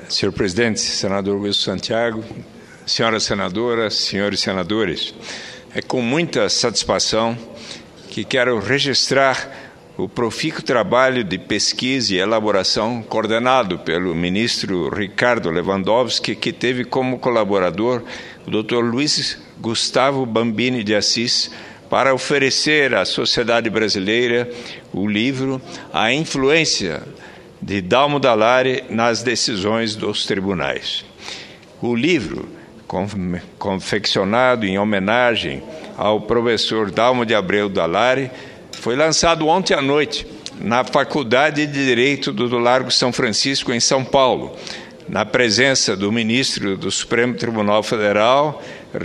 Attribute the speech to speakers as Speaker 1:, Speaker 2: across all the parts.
Speaker 1: Senhor presidente, senador Wilson Santiago, senhoras senadoras, senhores senadores, é com muita satisfação que quero registrar o profícuo trabalho de pesquisa e elaboração coordenado pelo ministro Ricardo Lewandowski, que teve como colaborador o Dr. Luiz Gustavo Bambini de Assis, para oferecer à sociedade brasileira o livro A Influência de Dalmo Dallari nas decisões dos tribunais. O livro, confeccionado em homenagem ao professor Dalmo de Abreu Dallari, foi lançado ontem à noite na Faculdade de Direito do Largo São Francisco, em São Paulo, na presença do ministro do Supremo Tribunal Federal,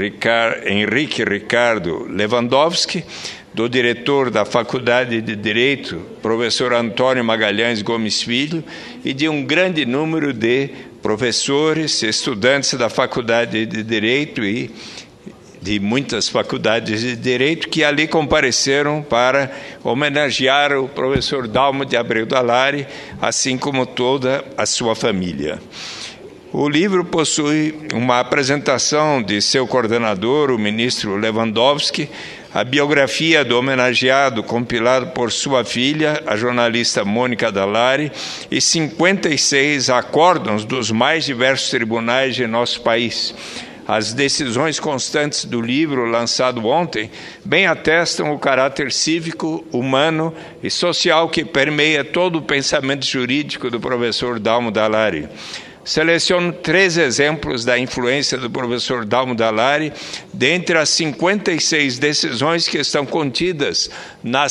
Speaker 1: Henrique Ricardo Lewandowski, do diretor da Faculdade de Direito, professor Antônio Magalhães Gomes Filho, e de um grande número de professores, estudantes da Faculdade de Direito e de muitas faculdades de Direito que ali compareceram para homenagear o professor Dalmo de Abreu Dallari, assim como toda a sua família. O livro possui uma apresentação de seu coordenador, o ministro Lewandowski, a biografia do homenageado compilado por sua filha, a jornalista Mônica Dallari, e 56 acórdãos dos mais diversos tribunais de nosso país. As decisões constantes do livro, lançado ontem, bem atestam o caráter cívico, humano e social que permeia todo o pensamento jurídico do professor Dalmo Dallari. Seleciono 3 exemplos da influência do professor Dalmo Dallari dentre as 56 decisões que estão contidas nas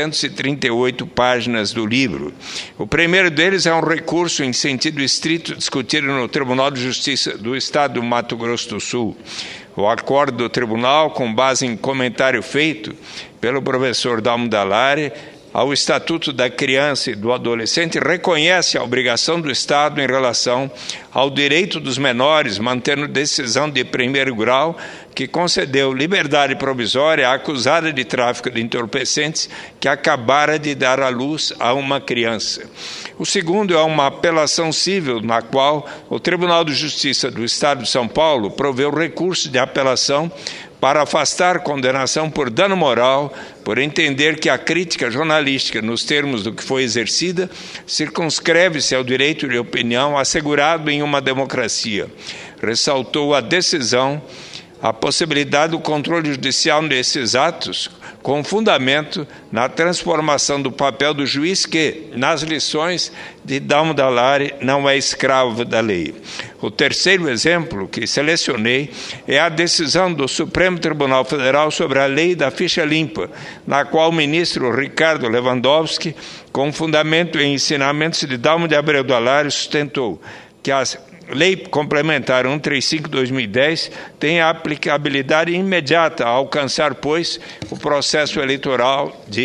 Speaker 1: 638 páginas do livro. O primeiro deles é um recurso em sentido estrito discutido no Tribunal de Justiça do Estado do Mato Grosso do Sul. O acordo do tribunal, com base em comentário feito pelo professor Dalmo Dallari ao Estatuto da Criança e do Adolescente, reconhece a obrigação do Estado em relação ao direito dos menores, mantendo decisão de primeiro grau que concedeu liberdade provisória à acusada de tráfico de entorpecentes que acabara de dar à luz a uma criança. O segundo é uma apelação civil, na qual o Tribunal de Justiça do Estado de São Paulo proveu recurso de apelação para afastar condenação por dano moral, por entender que a crítica jornalística, nos termos do que foi exercida, circunscreve-se ao direito de opinião assegurado em uma democracia. Ressaltou a decisão, a possibilidade do controle judicial desses atos, com fundamento na transformação do papel do juiz que, nas lições de Dalmo Dallari, não é escravo da lei. O terceiro exemplo que selecionei é a decisão do Supremo Tribunal Federal sobre a lei da ficha limpa, na qual o ministro Ricardo Lewandowski, com fundamento em ensinamentos de Dalmo de Abreu Dallari, sustentou que a Lei Complementar 135/2010 tem a aplicabilidade imediata a alcançar, pois, o processo eleitoral de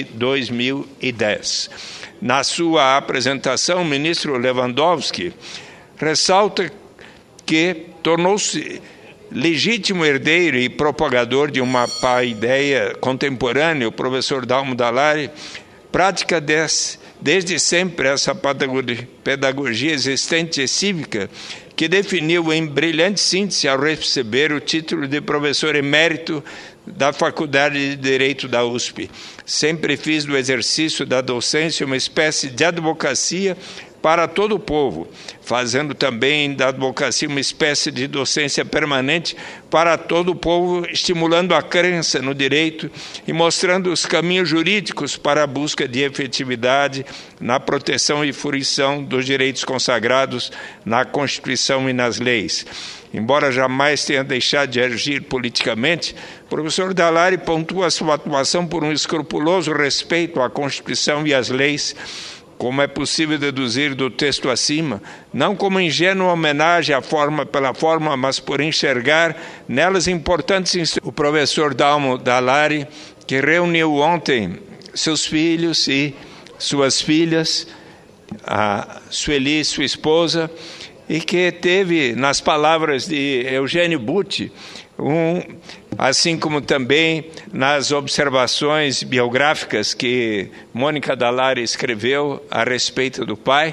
Speaker 1: 2010. Na sua apresentação, o ministro Lewandowski ressalta que tornou-se legítimo herdeiro e propagador de uma paideia contemporânea, o professor Dalmo Dallari, prática desde sempre essa pedagogia existente e cívica que definiu em brilhante síntese ao receber o título de professor emérito da Faculdade de Direito da USP. Sempre fiz do exercício da docência uma espécie de advocacia para todo o povo, fazendo também da advocacia uma espécie de docência permanente para todo o povo, estimulando a crença no direito e mostrando os caminhos jurídicos para a busca de efetividade na proteção e fruição dos direitos consagrados na Constituição e nas leis. Embora jamais tenha deixado de agir politicamente, o professor Dallari pontua sua atuação por um escrupuloso respeito à Constituição e às leis, como é possível deduzir do texto acima, não como ingênua homenagem à forma pela forma, mas por enxergar nelas importantes. O professor Dalmo Dallari, que reuniu ontem seus filhos e suas filhas, a Sueli, sua esposa, e que teve, nas palavras de Eugênio Butti, assim como também nas observações biográficas que Mônica Dallari escreveu a respeito do pai,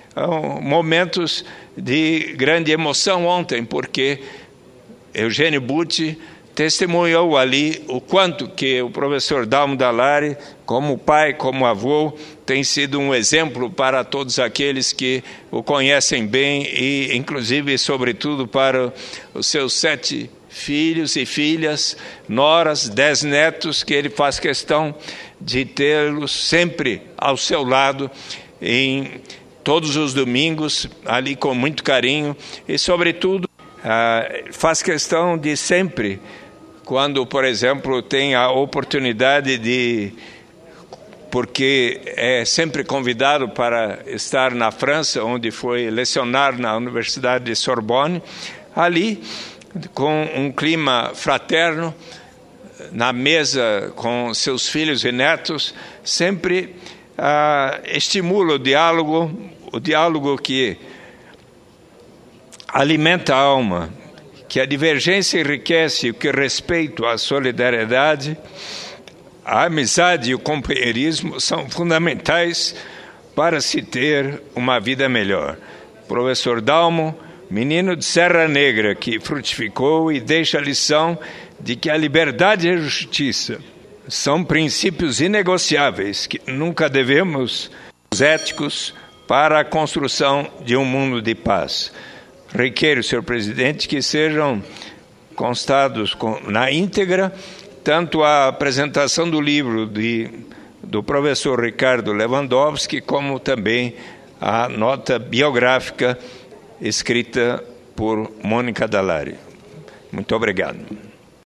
Speaker 1: momentos de grande emoção ontem, porque Eugênio Butti testemunhou ali o quanto que o professor Dalmo Dallari, como pai, como avô, tem sido um exemplo para todos aqueles que o conhecem bem e, inclusive, sobretudo, para os seus 7 filhos e filhas, noras, 10 netos, que ele faz questão de tê-los sempre ao seu lado, em todos os domingos, ali com muito carinho, e, sobretudo, faz questão de sempre, quando, por exemplo, tem a oportunidade de, porque é sempre convidado para estar na França, onde foi lecionar na Universidade de Sorbonne, ali, com um clima fraterno, na mesa com seus filhos e netos, sempre estimula o diálogo que alimenta a alma, que a divergência enriquece, o que respeito, a solidariedade, a amizade e o companheirismo são fundamentais para se ter uma vida melhor. Professor Dalmo, menino de Serra Negra, que frutificou e deixa a lição de que a liberdade e a justiça são princípios inegociáveis que nunca devemos éticos para a construção de um mundo de paz. Requeiro, senhor presidente, que sejam constados na íntegra tanto a apresentação do livro do professor Ricardo Lewandowski, como também a nota biográfica escrita por Mônica Dallari. Muito obrigado.